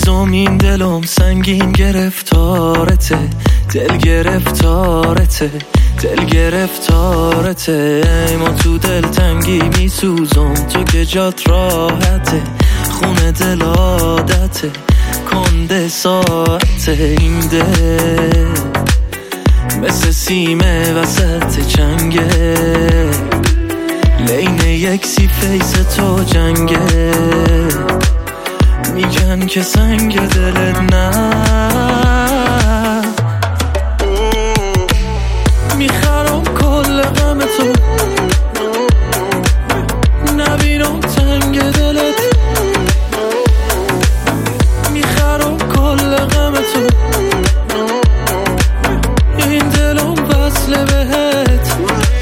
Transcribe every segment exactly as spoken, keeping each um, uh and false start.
عزیزم این دلم سنگین گرفتارته، دل گرفتارته، دل گرفتارته. ای ما تو دل تنگی میسوزم، تو که جات راحته، خونه دل عادته، کنده ساعته. این دل مثل سیمه وسط چنگه، لین یک سی فیس تو جنگه. میگن که سنگ دلت نه، میخرم کل غم تو، نبینم تنگ دلت، میخرم کل غم تو، این دلم وصله بهت.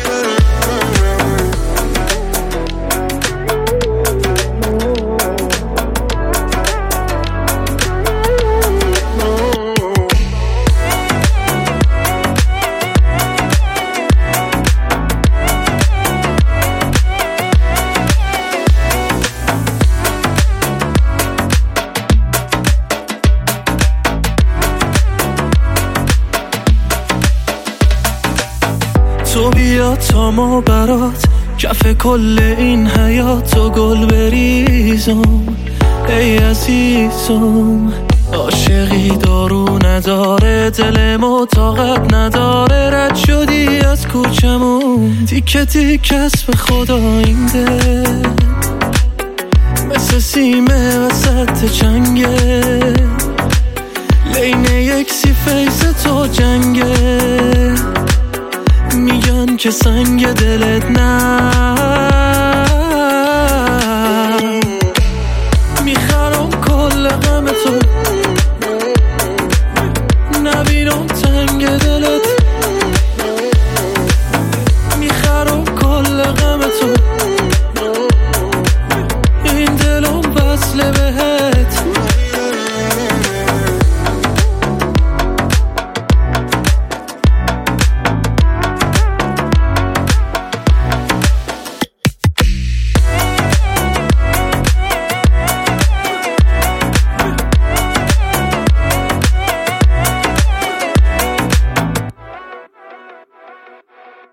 تو بیا تا ما برات کف کل این حیات و گل بریزم. ای عزیزم عاشقی دارو نداره، دل ما طاقت نداره، رد شدی از کوچمون تیکه تیکه است به خدا. این دل مثل سیمه وسط چنگه، لین یک سی فیس تو جنگه. میگن که سنگ دلت نه،